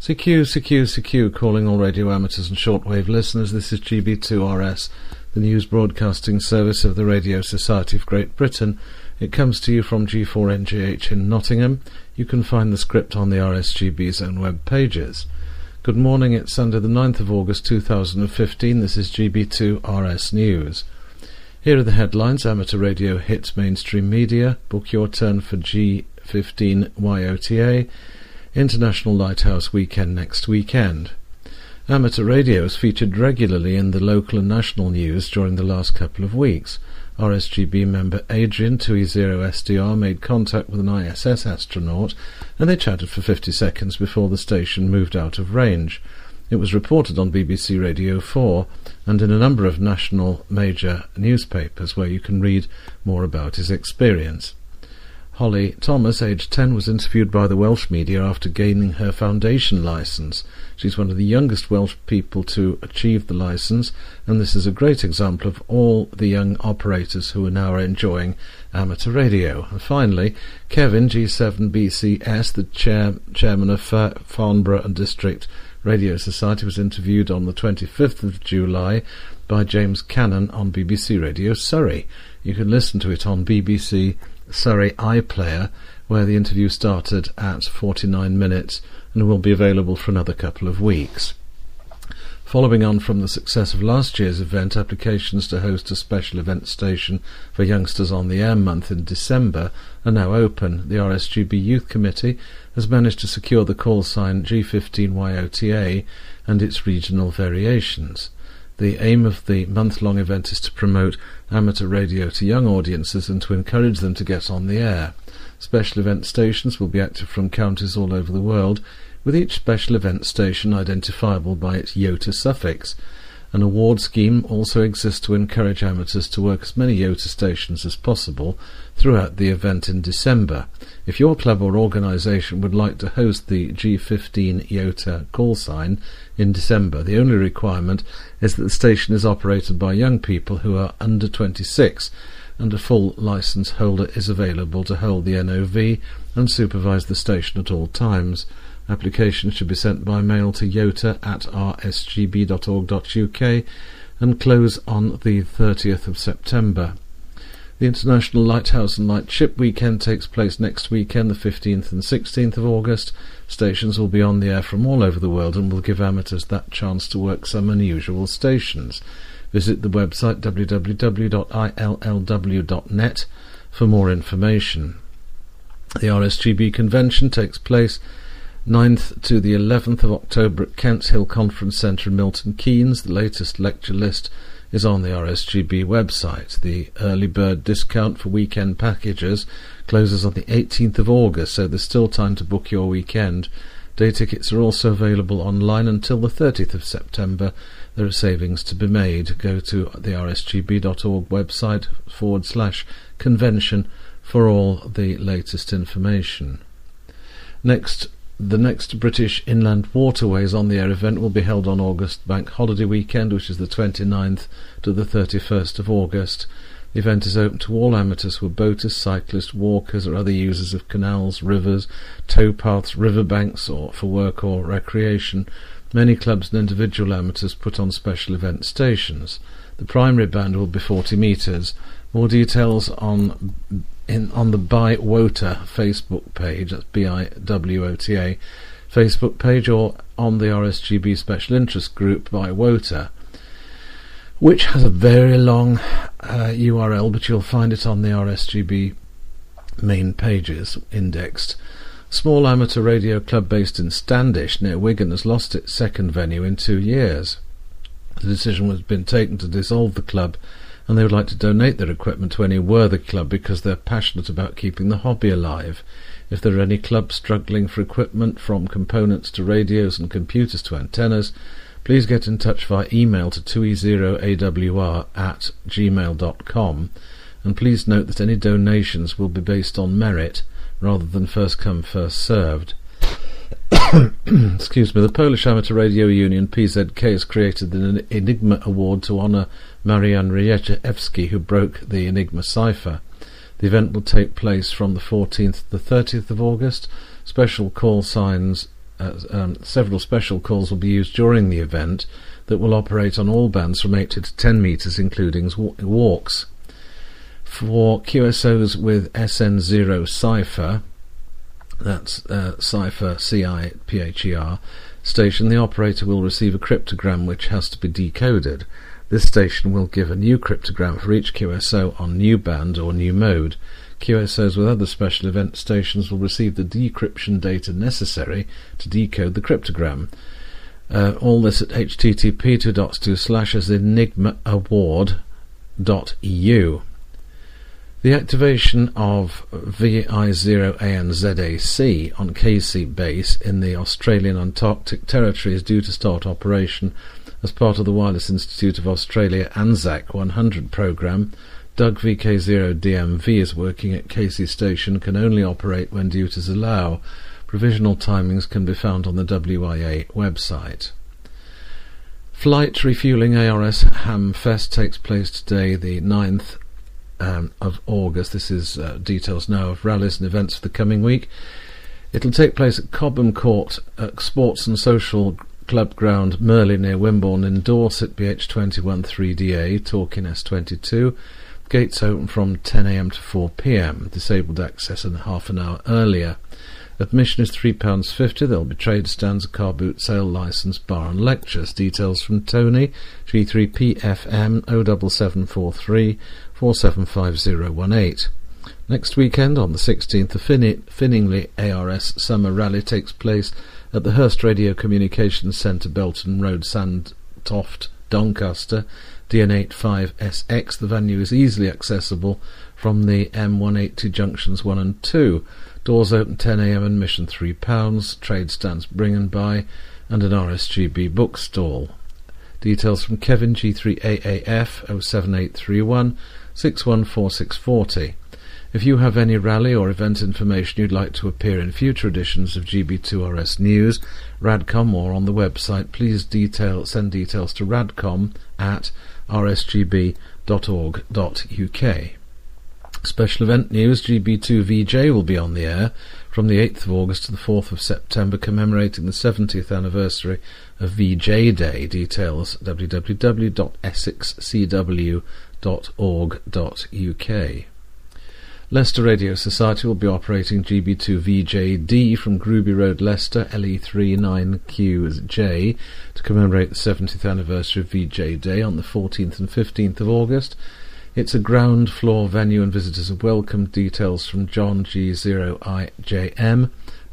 CQ, calling all radio amateurs and shortwave listeners. This is GB2RS, the news broadcasting service of the Radio Society of Great Britain. It comes to you from G4NGH in Nottingham. You can find the script on the RSGB's own web pages. Good morning, it's Sunday the 9th of August 2015. This is GB2RS News. Here are the headlines. Amateur radio hits mainstream media. Book your turn for G15 YOTA. International Lighthouse Weekend next weekend. Amateur radio is featured regularly in the local and national news during the last couple of weeks. RSGB member Adrian 2E0SDR made contact with an ISS astronaut and they chatted for 50 seconds before the station moved out of range. It was reported on BBC Radio 4 and in a number of national major newspapers where you can read more about his experience. Holly Thomas, aged 10, was interviewed by the Welsh media after gaining her foundation licence. She's one of the youngest Welsh people to achieve the licence, and this is a great example of all the young operators who are now enjoying amateur radio. And finally, Kevin, G7BCS, the chairman of Farnborough and District Radio Society, was interviewed on the 25th of July by James Cannon on BBC Radio Surrey. You can listen to it on BBC Surrey iPlayer, where the interview started at 49 minutes and will be available for another couple of weeks. Following on from the success of last year's event, applications to host a special event station for Youngsters on the Air month in December are now open. The RSGB Youth Committee has managed to secure the call sign G15 YOTA and its regional variations. The aim of the month-long event is to promote amateur radio to young audiences and to encourage them to get on the air. Special event stations will be active from counties all over the world, with each special event station identifiable by its YOTA suffix. An award scheme also exists to encourage amateurs to work as many YOTA stations as possible throughout the event in December. If your club or organisation would like to host the G15 YOTA call sign in December, the only requirement is that the station is operated by young people who are under 26, and a full licence holder is available to hold the NOV and supervise the station at all times. Applications should be sent by mail to yota@rsgb.org.uk and close on the 30th of September. The International Lighthouse and Lightship Weekend takes place next weekend, the 15th and 16th of August. Stations will be on the air from all over the world and will give amateurs that chance to work some unusual stations. Visit the website www.illw.net for more information. The RSGB convention takes place 9th to the 11th of October at Kents Hill Conference Centre in Milton Keynes. The latest lecture list is on the RSGB website. The early bird discount for weekend packages closes on the 18th of August, so there's still time to book your weekend. Day tickets are also available online until the 30th of September. There are savings to be made. Go to the rsgb.org website /convention for all the latest information. The next British Inland Waterways on the Air event will be held on August Bank Holiday Weekend, which is the 29th to the 31st of August. The event is open to all amateurs who are boaters, cyclists, walkers or other users of canals, rivers, towpaths, riverbanks or for work or recreation. Many clubs and individual amateurs put on special event stations. The primary band will be 40 metres. More details on the By WOTA Facebook page, that's BIWOTA Facebook page, or on the RSGB Special Interest Group By WOTA, which has a very long URL, but you'll find it on the RSGB main pages indexed. Small amateur radio club based in Standish near Wigan has lost its second venue in 2 years. The decision has been taken to dissolve the club, and they would like to donate their equipment to any worthy club because they're passionate about keeping the hobby alive. If there are any clubs struggling for equipment, from components to radios and computers to antennas, please get in touch via email to 2e0awr@gmail.com, and please note that any donations will be based on merit rather than first come first served. Excuse me. The Polish Amateur Radio Union PZK has created the Enigma Award to honour Marian Rejewski, who broke the Enigma cipher. The event will take place from the 14th to the 30th of August. Special call signs several special calls will be used during the event that will operate on all bands from 8 to 10 metres, including walks. For QSOs with SN0 cipher, that's cipher CIPHER station, the operator will receive a cryptogram which has to be decoded. This station will give a new cryptogram for each QSO on new band or new mode. QSOs with other special event stations will receive the decryption data necessary to decode the cryptogram. All this at http://enigmaaward.eu. The activation of VI0ANZAC on Casey base in the Australian Antarctic Territory is due to start operation as part of the Wireless Institute of Australia ANZAC 100 programme. Doug VK0DMV is working at Casey Station, can only operate when duties allow. Provisional timings can be found on the WIA website. Flight refuelling ARS Hamfest takes place today, the 9th of August. This is details now of rallies and events for the coming week. It'll take place at Cobham Court Sports and Social Club Ground, Merley near Wimborne in Dorset, BH21 3DA, Torquay S22. Gates open from 10 a.m. to 4 p.m. Disabled access and half an hour earlier. Admission is £3.50. There will be trade stands, a car boot sale, licence, bar and lectures. Details from Tony, G3PFM 07743 475018. Next weekend, on the 16th, the Finningley ARS Summer Rally takes place at the Hurst Radio Communications Centre, Belton Road, Sandtoft, Doncaster, DN85SX. The venue is easily accessible from the M182 junctions 1 and 2. Doors open 10 a.m. admission £3. Trade stands bring and buy and an RSGB bookstall. Details from Kevin, G3AAF 07831 614640. If you have any rally or event information you'd like to appear in future editions of GB2RS News, Radcom, or on the website, please send details to radcom@rsgb.org.uk. Special event news: GB2VJ will be on the air from the 8th of August to the 4th of September, commemorating the 70th anniversary of VJ Day. Details www.essexcw.org.uk. Leicester Radio Society will be operating GB2VJD from Gruby Road, Leicester, LE39QJ, to commemorate the 70th anniversary of VJ Day on the 14th and 15th of August. It's a ground floor venue and visitors are welcome. Details from John, G0IJM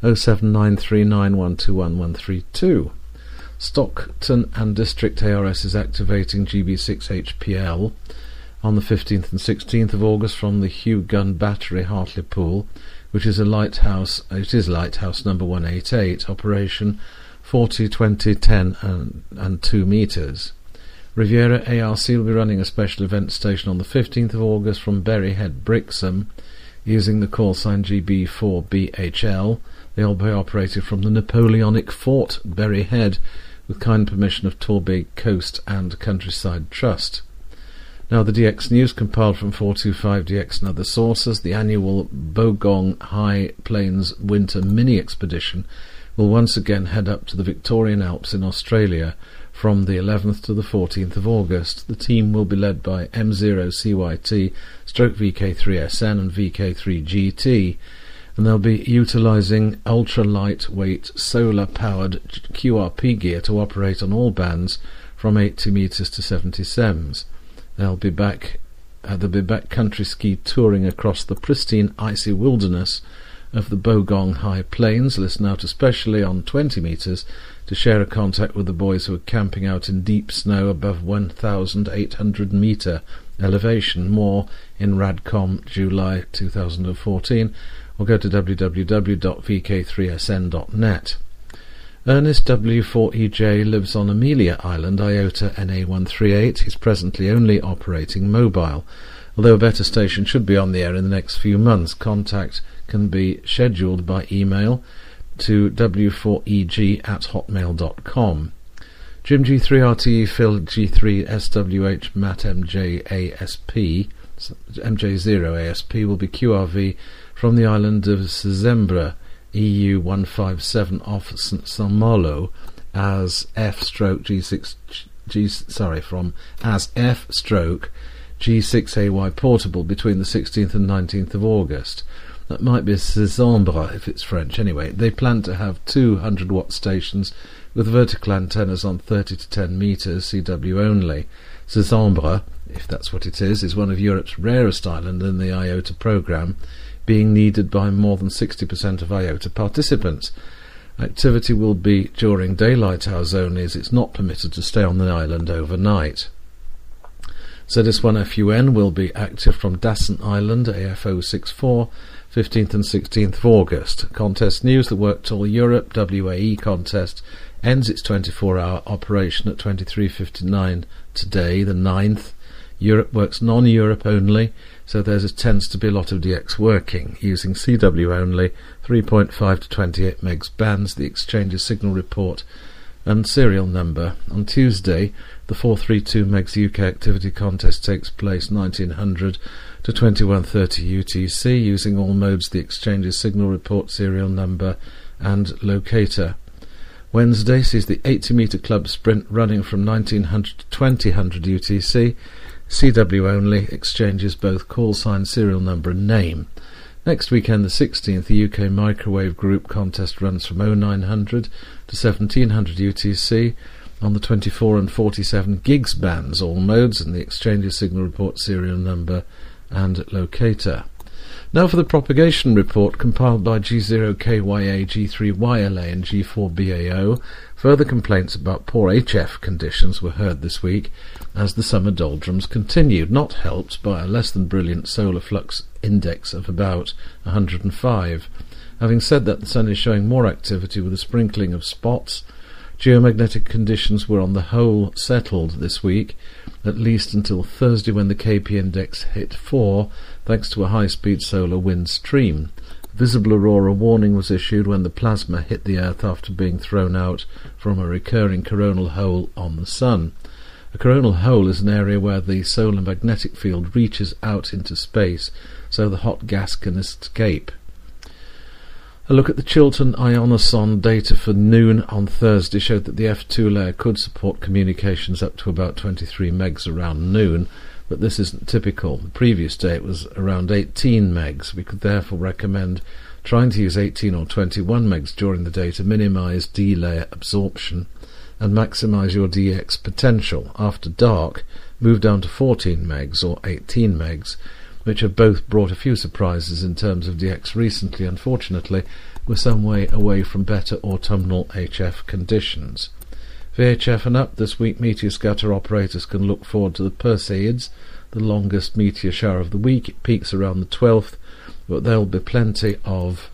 07939121132. Stockton and District ARS is activating GB6HPL on the 15th and 16th of August from the Hugh Gun Battery, Hartlepool, which is lighthouse number 188, operation 40, 20, 10 and 2 metres. Riviera ARC will be running a special event station on the 15th of August from Berry Head, Brixham, using the call sign GB4BHL. They'll be operated from the Napoleonic Fort, Berry Head, with kind permission of Torbay Coast and Countryside Trust. Now, the DX News, compiled from 425DX and other sources. The annual Bogong High Plains Winter Mini Expedition will once again head up to the Victorian Alps in Australia from the 11th to the 14th of August. The team will be led by M0CYT, VK3SN and VK3GT, and they'll be utilising ultra-lightweight solar-powered QRP gear to operate on all bands from 80 metres to 70 sems. They'll be back country ski touring across the pristine icy wilderness of the Bogong High Plains. Listen out especially on 20 metres to share a contact with the boys who are camping out in deep snow above 1,800 metre elevation. More in Radcom July 2014, or go to www.vk3sn.net. Ernest W4EJ lives on Amelia Island, IOTA NA138. He's presently only operating mobile, although a better station should be on the air in the next few months. Contact can be scheduled by email to w4eg@hotmail.com. Jim G3RTE, Phil G3SWH, Matt MJASP, MJ0ASP will be QRV from the island of Sezembra EU 157 off St Samolo as F/G6AY portable between the 16th and 19th of August. That might be Cézanne if it's French. Anyway, they plan to have 200-watt stations with vertical antennas on 30 to 10 metres, CW only. Cézanne, if that's what it is one of Europe's rarest islands in the IOTA programme, being needed by more than 60% of IOTA participants. Activity will be during daylight hours only, as it's not permitted to stay on the island overnight. ZS1FUN will be active from Dassen Island, AF064, 15th and 16th of August. Contest news: the Work Tour Europe WAE contest ends its 24-hour operation at 23:59 today, the 9th. Europe works non-Europe only, so tends to be a lot of DX working, using CW only, 3.5 to 28 megs bands, the exchange's signal report and serial number. On Tuesday, the 432 megs UK activity contest takes place 1900 to 2130 UTC, using all modes, the exchange's signal report, serial number and locator. Wednesday sees the 80-metre club sprint running from 1900 to 2000 UTC, CW only, exchanges both call sign, serial number and name. Next weekend, the 16th, the UK microwave group contest runs from 0900 to 1700 UTC on the 24 and 47 gigs bands, all modes, and the exchange's signal report, serial number and locator. Now for the propagation report compiled by G0KYA, G3YLA and G4BAO. Further complaints about poor HF conditions were heard this week as the summer doldrums continued, not helped by a less than brilliant solar flux index of about 105. Having said that, the sun is showing more activity with a sprinkling of spots. Geomagnetic conditions were on the whole settled this week, at least until Thursday, when the KP index hit 4, thanks to a high-speed solar wind stream. Visible aurora warning was issued when the plasma hit the Earth after being thrown out from a recurring coronal hole on the Sun. A coronal hole is an area where the solar magnetic field reaches out into space, so the hot gas can escape. A look at the Chiltern Ionoson data for noon on Thursday showed that the F2 layer could support communications up to about 23 megs around noon, but this isn't typical. The previous day it was around 18 megs. We could therefore recommend trying to use 18 or 21 megs during the day to minimize D-layer absorption and maximize your DX potential. After dark, move down to 14 megs or 18 megs, which have both brought a few surprises in terms of DX recently. Unfortunately, we're some way away from better autumnal HF conditions. VHF and up this week, meteor scatter operators can look forward to the Perseids, the longest meteor shower of the week. It peaks around the 12th, but there will be plenty of...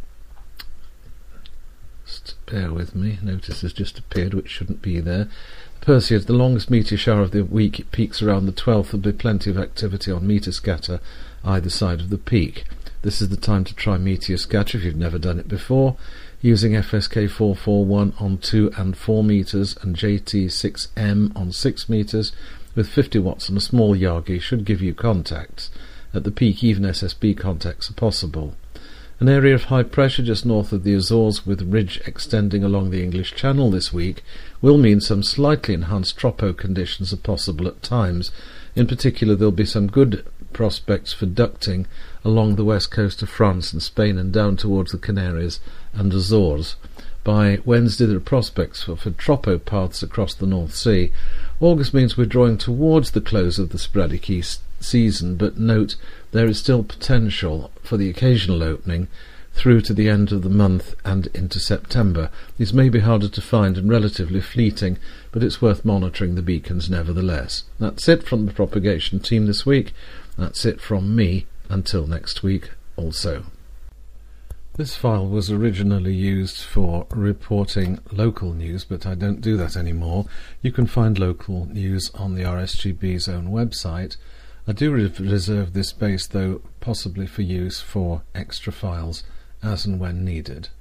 Just bear with me, notice has just appeared which shouldn't be there. Perseids, the longest meteor shower of the week, it peaks around the 12th. There'll be plenty of activity on meteor scatter either side of the peak. This is the time to try meteor scatter if you've never done it before, using FSK 441 on 2 and 4 meters and JT6M on 6 meters with 50 watts on a small Yagi should give you contacts. At the peak, even SSB contacts are possible. An area of high pressure just north of the Azores, with ridge extending along the English Channel this week, will mean some slightly enhanced tropo conditions are possible at times. In particular, there'll be some good prospects for ducting along the west coast of France and Spain and down towards the Canaries and Azores. By Wednesday, there are prospects for tropo paths across the North Sea. August means we're drawing towards the close of the sporadic east season, but note there is still potential for the occasional opening through to the end of the month and into September. These may be harder to find and relatively fleeting, but it's worth monitoring the beacons nevertheless. That's it from the propagation team this week. That's it from me. Until next week also. This file was originally used for reporting local news, but I don't do that anymore. You can find local news on the RSGB's own website. I do reserve this space, though, possibly for use for extra files as and when needed.